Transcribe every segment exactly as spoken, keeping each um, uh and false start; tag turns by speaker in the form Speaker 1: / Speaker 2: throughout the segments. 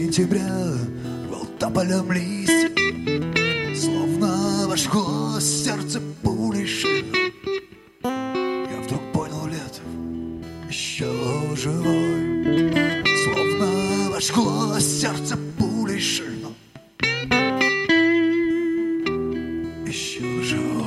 Speaker 1: сентября рвал тополем листья, словно обожгло сердце пулей шину. Я вдруг понял, Летов еще живой, словно обожгло сердце пулей шину. Еще живой.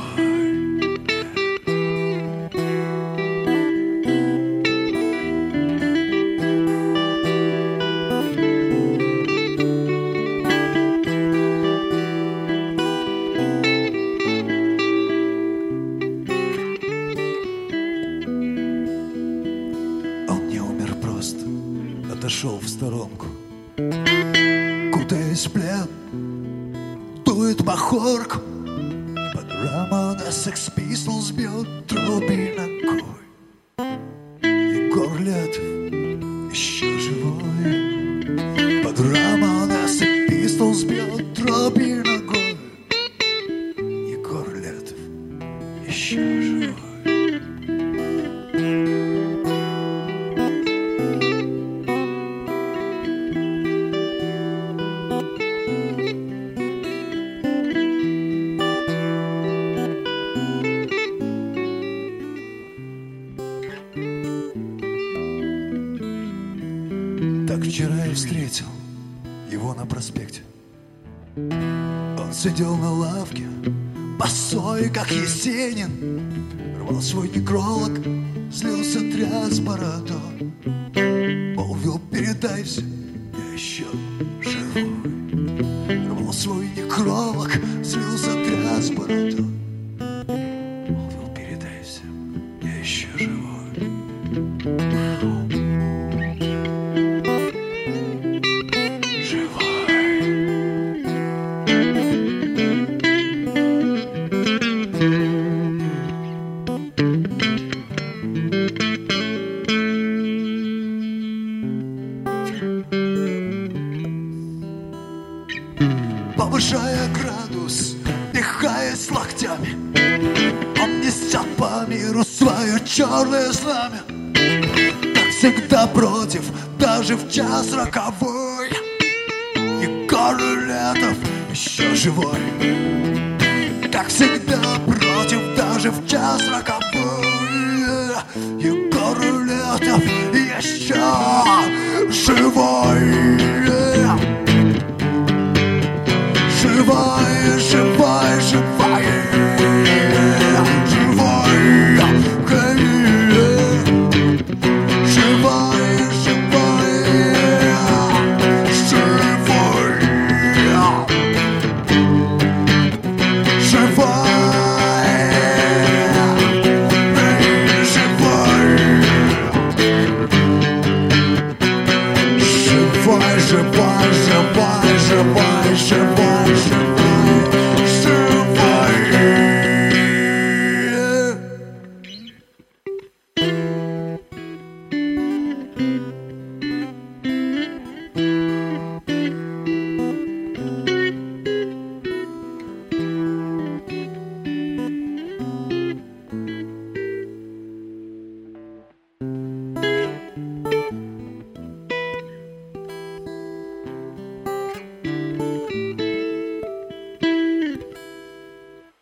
Speaker 1: Отошел в сторонку, кутаясь в плед, дует махорку. Под Рамона Sex Pistols бьет дроби ногой. Егор Летов еще живой. Под Рамона Sex Pistols бьет дроби ногой. Егор Летов еще живой. Так вчера я встретил его на проспекте. Он сидел на лавке, босой, как Есенин, рвал свой некролог, злился, тряс бородой. Молвил, передай всем, я еще живой. Рвал свой некролог, злился, тряс бородой. Молвил, передай всем, я еще живой. Повышая градус, пихаясь локтями, он несет по миру свое черное знамя. Как всегда против, даже в час роковой. Егор Летов еще живой. Как всегда против, даже в час роковой. Егор Летов еще живой. Живой, живой, живой, живой, живой, живой, живой, живой.